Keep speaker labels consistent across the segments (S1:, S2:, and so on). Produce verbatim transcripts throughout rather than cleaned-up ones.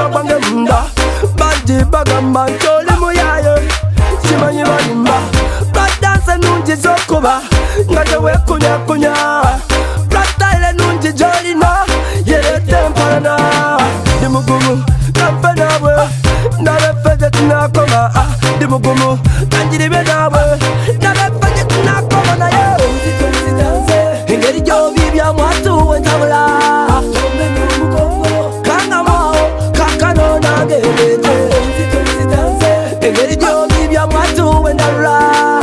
S1: mutima gwange munda Baji bagamba ntoli muyaye Chimanyi balimba Black dance nungi zokuba Nga tewekunya kunya Black style nungi jolina Yerete mpalana Di mugumu kampe nawe Nabe feze tunakoma Di mugumu kanjiribe nawe Nabe feze tunakoma na ye Engeri jobi bya mwatu wentabula Kanga mwao kakano nagebete Engeri jobi bya mwatu wentabula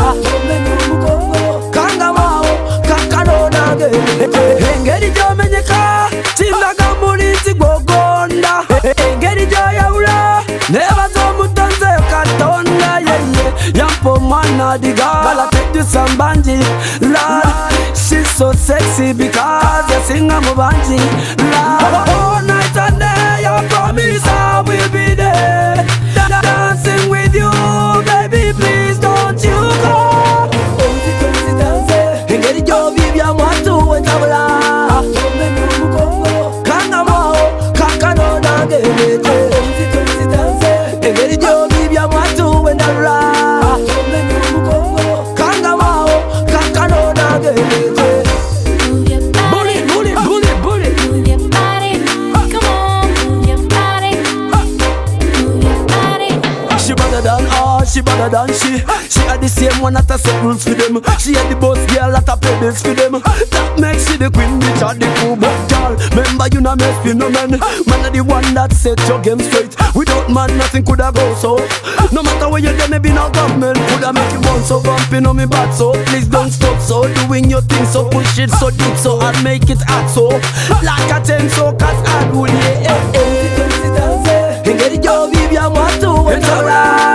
S1: Kanga mwao kakano nagebete Engeri jomenyeka Chindaga mulinzi gwogonda Engeri joyaula Nebazo mutonze katonda yeye Yampo mwana diga Gala teju sambanji Lord She's so sexy because you sing a mubanji Lord All night and day I promise I will be there Dancing with you baby please don't you go Engeri jobi bya mwatu wentabula Kanga mwao kakano nagebete Engeri jobi bya mwatu wentabula Kanga mwao kakano nagebete She better than she She had the same one that a set rules for them She had the boss girl that a play this for them That makes she the queen bitch or the cool but girl Remember you not mess with no man Man are the one that set your game straight Without man nothing coulda go so No matter where you there maybe no government Coulda make you want so bumping on me back so Please don't stop so Doing your thing so push it so deep so And make it hot so Like a ten so cat and wool yeah eh eh Engeri jobi bya mwatu wentabula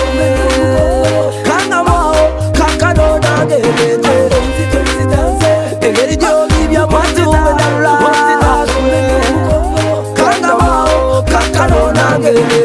S1: Kanga mwao kakano nagebete Engeri jobi bya mwatu wentabula Kanga mwao kakano nagebete